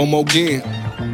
one more again.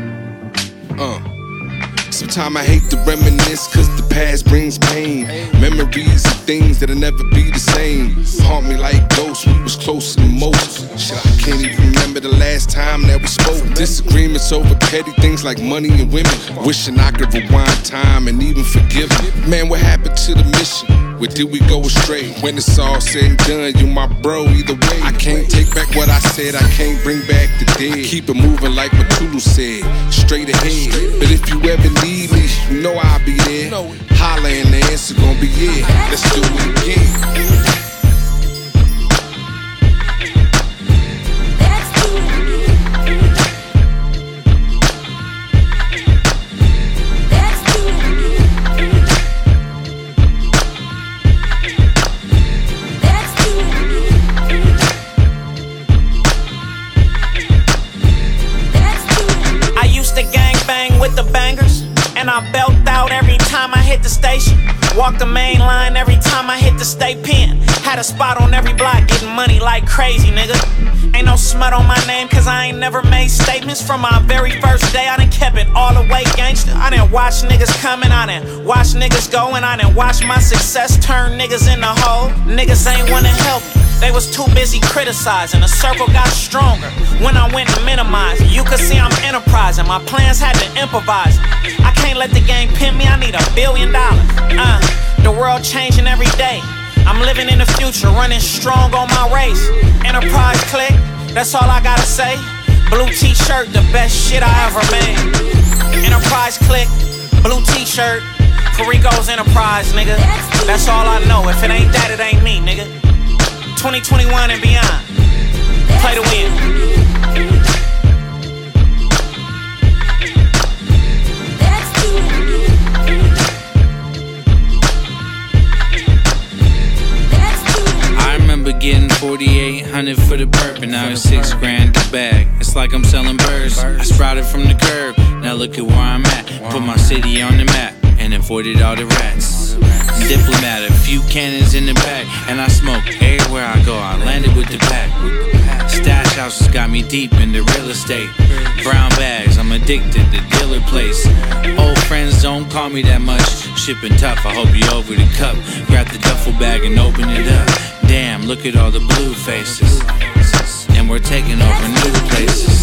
Sometimes I hate to reminisce, cause the past brings pain. Memories of things that'll never be the same. Haunt me like ghosts, we was closer than most. Shit, I can't even remember the last time that we spoke. Disagreements over petty things like money and women. Wishing I could rewind time and even forgive me. Man, what happened to the mission? Where did we go astray? When it's all said and done, you my bro either way. I can't take back what I said, I can't bring back the dead. I keep it moving like Matulu said, straight ahead. But if you ever need me, you know I'll be there. Holla and the answer gon' be yeah. Let's do it again. And I belt out every time I hit the station. Walk the main line every time I hit the state pen. Had a spot on every block, getting money like crazy, nigga. Ain't no smut on my name, cause I ain't never made statements. From my very first day, I done kept it all the way gangsta. I done watch niggas coming, I done watch niggas going. I done watch my success turn niggas in the hole. Niggas ain't wanna help me, they was too busy criticizing. The circle got stronger when I went to minimize it. You could see I'm enterprising, my plans had to improvise. I can't let the game pimp me, I need $1 billion. The world changing every day, I'm living in the future, running strong on my race. Enterprise click, that's all I gotta say. Blue t-shirt, the best shit I ever made. Enterprise click, blue t-shirt, Perico's Enterprise, nigga. That's all I know, if it ain't that, it ain't me, nigga. 2021 and beyond, play to win. Getting 4,800 for the perp, and now it's $6 grand the bag. It's like I'm selling birds. I sprouted from the curb. Now look at where I'm at. Put my city on the map and avoided all the rats. Diplomat, a few cannons in the back, and I smoke everywhere I go. I landed with the pack. Stash houses got me deep into real estate. Brown bags, I'm addicted to dealer place. Old friends don't call me that much. Shipping tough, I hope you over the cup. Grab the duffel bag and open it up. Damn, look at all the blue faces. And we're taking over new places.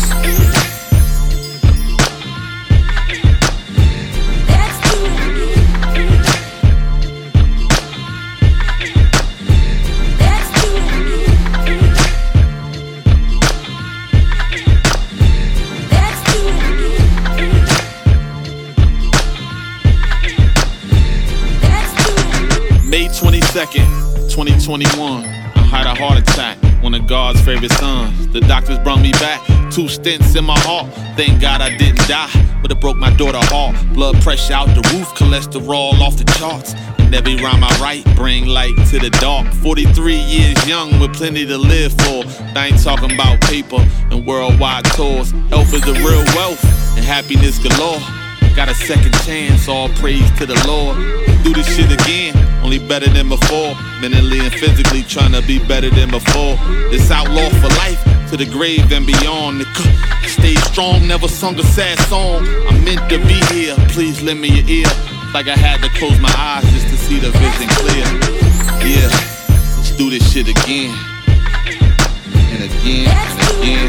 May 22nd, 2021. I had a heart attack, one of God's favorite sons. The doctors brought me back, 2 stents in my heart. Thank God I didn't die, but it broke my daughter's heart. Blood pressure out the roof, cholesterol off the charts. And every rhyme I write bring light to the dark. 43 years young with plenty to live for. I ain't talking about paper and worldwide tours. Health is the real wealth and happiness galore. Got a second chance, all praise to the Lord. Do this shit again, only better than before. Mentally and physically trying to be better than before. This outlaw for life, to the grave and beyond. Stay strong, never sung a sad song. I'm meant to be here, please lend me your ear. Like I had to close my eyes just to see the vision clear. Yeah, let's do this shit again. And again, and again.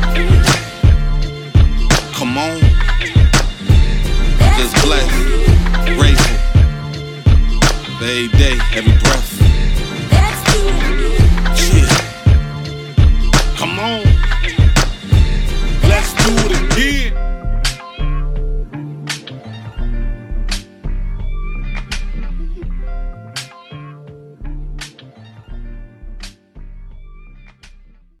Come on. Just blessed, grateful. Every day, every breath. Yeah. Come on. Let's do it again.